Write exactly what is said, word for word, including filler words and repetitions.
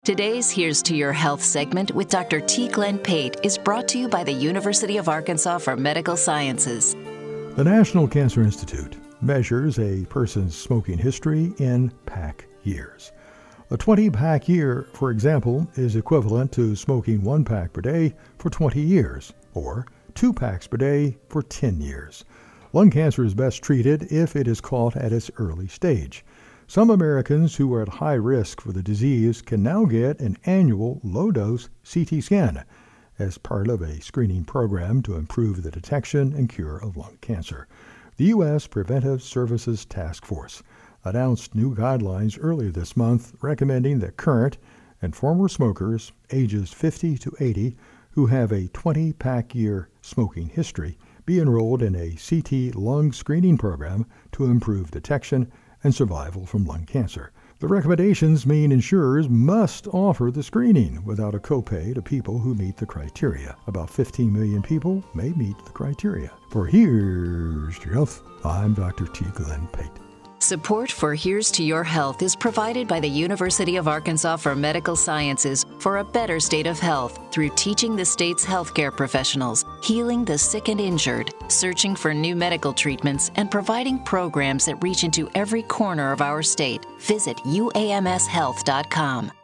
Today's Here's to Your Health segment with Doctor T. Glenn Pate is brought to you by the University of Arkansas for Medical Sciences. The National Cancer Institute measures a person's smoking history in pack years. A twenty-pack year, for example, is equivalent to smoking one pack per day for twenty years, or two packs per day for ten years. Lung cancer is best treated if it is caught at its early stage. Some Americans who are at high risk for the disease can now get an annual low-dose C T scan as part of a screening program to improve the detection and cure of lung cancer. The U S Preventive Services Task Force announced new guidelines earlier this month recommending that current and former smokers ages fifty to eighty who have a twenty-pack year smoking history be enrolled in a C T lung screening program to improve detection and survival from lung cancer. The recommendations mean insurers must offer the screening without a copay to people who meet the criteria. About fifteen million people may meet the criteria. For Here's to Your Health, I'm Doctor T. Glenn Pate. Support for Here's to Your Health is provided by the University of Arkansas for Medical Sciences for a better state of health through teaching the state's healthcare professionals, healing the sick and injured, searching for new medical treatments, and providing programs that reach into every corner of our state. Visit U A M S health dot com.